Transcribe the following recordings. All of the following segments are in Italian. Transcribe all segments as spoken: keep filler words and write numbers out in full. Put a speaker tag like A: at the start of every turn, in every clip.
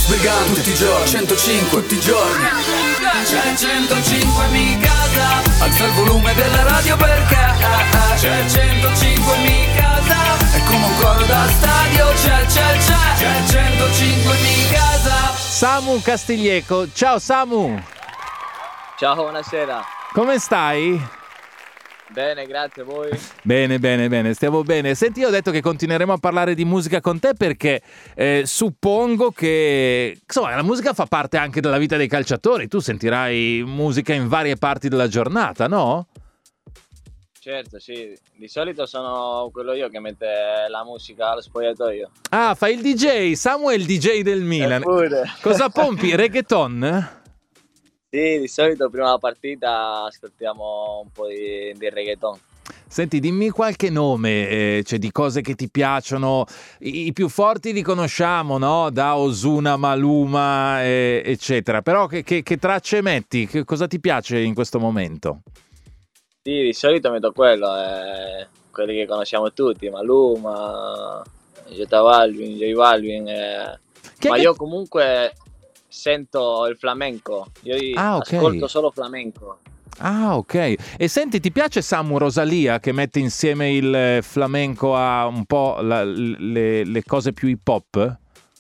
A: sbrigando tutti i giorni, centocinque tutti i giorni. C'è centocinque mi casa, alza il volume della radio perché c'è centocinque mi casa, è come un coro da stadio, c'è, c'è, c'è, c'è centocinque mi casa.
B: Samu Castiglieco, ciao Samu.
C: Ciao, buonasera.
B: Come stai?
C: Bene, grazie, voi?
B: Bene, bene, bene, stiamo bene. Senti, io ho detto che continueremo a parlare di musica con te perché eh, suppongo che, insomma, la musica fa parte anche della vita dei calciatori. Tu sentirai musica in varie parti della giornata, no?
C: Certo, sì. Di solito sono quello io che mette la musica allo spogliatoio.
B: Ah, fai il D J. Samu è il D J del Milan.
C: Eppure.
B: Cosa pompi? Reggaeton?
C: Sì, di solito prima della partita ascoltiamo un po' di, di reggaeton.
B: Senti, dimmi qualche nome, eh, cioè di cose che ti piacciono. I, i più forti li conosciamo, no? Da Ozuna, Maluma, eh, eccetera. Però che, che, che tracce metti? Che cosa ti piace in questo momento?
C: Sì, di solito metto quello, eh, quelli che conosciamo tutti, Maluma, J Balvin, J Balvin. Eh.
B: Che
C: Ma
B: che...
C: io comunque sento il flamenco, io
B: ah, okay.
C: ascolto solo flamenco.
B: Ah, ok. E senti, ti piace Samu Rosalia che mette insieme il flamenco a un po' la, le, le cose più hip hop?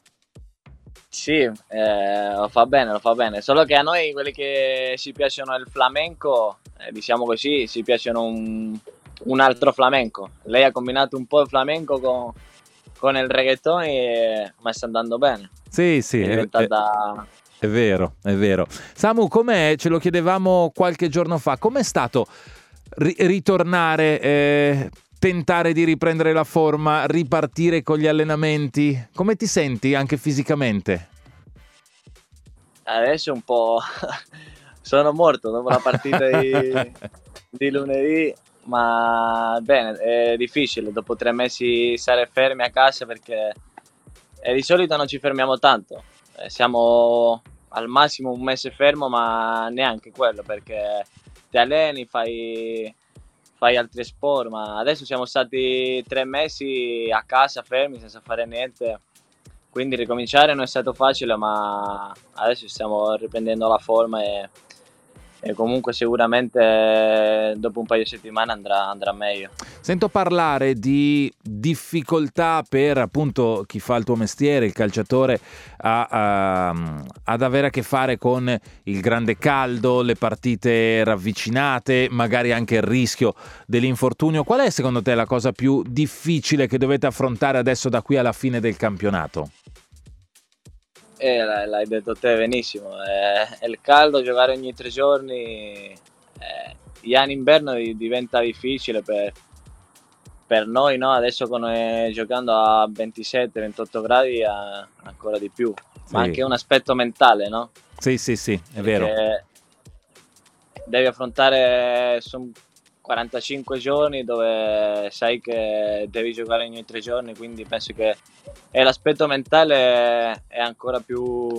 C: Sì, eh, lo fa bene, lo fa bene. Solo che a noi, quelli che ci piacciono il flamenco, eh, diciamo così, ci piacciono un, un altro flamenco. Lei ha combinato un po' il flamenco con, con il reggaeton, e, ma sta andando bene.
B: Sì, sì.
C: È diventata...
B: È, è vero, è vero. Samu, com'è? Ce lo chiedevamo qualche giorno fa. Com'è stato ri- ritornare, eh, tentare di riprendere la forma, ripartire con gli allenamenti? Come ti senti anche fisicamente?
C: Adesso un po' sono morto dopo la partita di, di lunedì, ma bene, è difficile dopo tre mesi stare fermi a casa, perché eh, di solito non ci fermiamo tanto, eh, siamo al massimo un mese fermo, ma neanche quello, perché ti alleni, fai, fai altri sport, ma adesso siamo stati tre mesi a casa fermi senza fare niente. Quindi ricominciare non è stato facile, ma adesso stiamo riprendendo la forma e, e comunque sicuramente dopo un paio di settimane andrà, andrà meglio.
B: Sento parlare di difficoltà per appunto chi fa il tuo mestiere, il calciatore, a, a, ad avere a che fare con il grande caldo, le partite ravvicinate, magari anche il rischio dell'infortunio. Qual è secondo te la cosa più difficile che dovete affrontare adesso da qui alla fine del campionato?
C: Eh, l'hai detto te benissimo, eh, è il caldo, giocare ogni tre giorni, eh, gli anni inverno diventa difficile per, per noi, no? Adesso con, eh, giocando a ventisette ventotto gradi eh, ancora di più, sì. Ma anche un aspetto mentale, no?
B: Sì, sì, sì, è
C: Perché
B: vero.
C: Devi affrontare, sono quarantacinque giorni dove sai che devi giocare ogni tre giorni, quindi penso che e l'aspetto mentale è ancora più,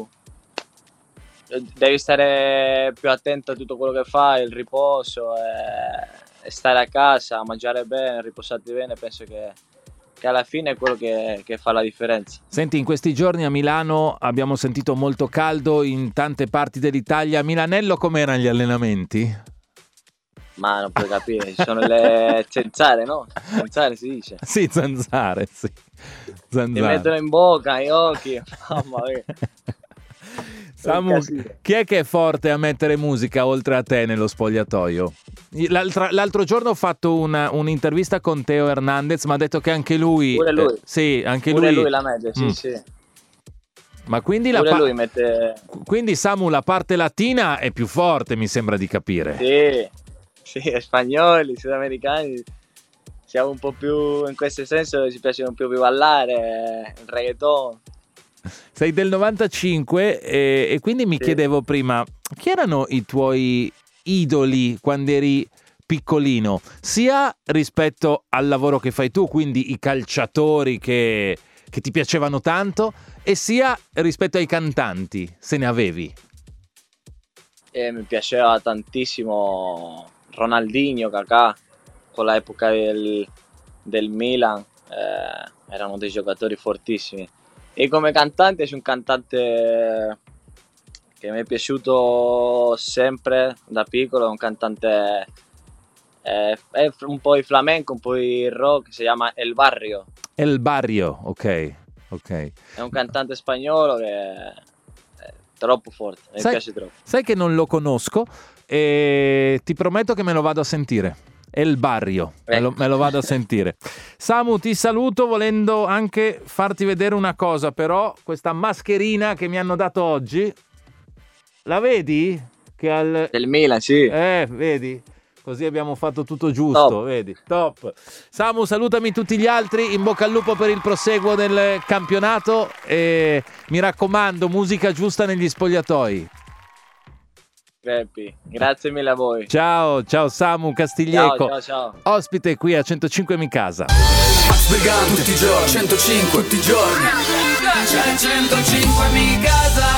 C: devi stare più attento a tutto quello che fai, il riposo, e, e stare a casa, mangiare bene, riposarti bene, penso che, che alla fine è quello che, che fa la differenza.
B: Senti, in questi giorni a Milano abbiamo sentito molto caldo in tante parti dell'Italia. A Milanello com'erano gli allenamenti?
C: Ma non puoi capire, ci sono le zanzare, no? Zanzare si dice.
B: Sì, zanzare, sì. Zanzare.
C: Ti mettono in bocca, gli occhi. Mamma mia.
B: Samu, chi è che è forte a mettere musica oltre a te nello spogliatoio? L'altro, l'altro giorno ho fatto una, un'intervista con Teo Hernandez, ma ha detto che anche lui...
C: Pure lui.
B: Eh, sì, anche
C: Pure
B: lui...
C: lui la mette, sì, mm. sì.
B: Ma quindi, la
C: Pure
B: pa-
C: lui mette...
B: quindi Samu, la parte latina è più forte, mi sembra di capire.
C: Sì. Sì, spagnoli, sudamericani, siamo un po' più, in questo senso ci piace un po' più ballare, il reggaeton.
B: Sei del novantacinque e, e quindi mi sì. chiedevo prima, chi erano i tuoi idoli quando eri piccolino? Sia rispetto al lavoro che fai tu, quindi i calciatori che, che ti piacevano tanto, e sia rispetto ai cantanti, se ne avevi?
C: E mi piaceva tantissimo Ronaldinho, Kakà, con l'epoca del, del Milan, eh, erano dei giocatori fortissimi. E come cantante c'è un cantante che mi è piaciuto sempre da piccolo, un cantante eh, è un po' il flamenco, un po' il rock, si chiama El Barrio.
B: El Barrio, ok, ok.
C: È un cantante spagnolo che è troppo forte, mi
B: sai,
C: piace troppo.
B: Sai che non lo conosco e ti prometto che me lo vado a sentire. El Barrio, me lo, me lo vado a sentire. Samu, ti saluto volendo anche farti vedere una cosa, però questa mascherina che mi hanno dato oggi, la vedi? Che al...
C: Del Milan, sì.
B: Eh, vedi? Così abbiamo fatto tutto giusto,
C: Top.
B: Vedi? Top. Samu, salutami tutti gli altri, in bocca al lupo per il proseguo del campionato e mi raccomando, musica giusta negli spogliatoi.
C: Crepi. Grazie mille a voi.
B: Ciao, ciao Samu Castiglieco,
C: ciao, ciao, ciao.
B: ospite qui a centocinque Mi Casa.
A: Max Begano tutti i giorni, centocinque tutti i giorni. C'è centocinque Mi Casa.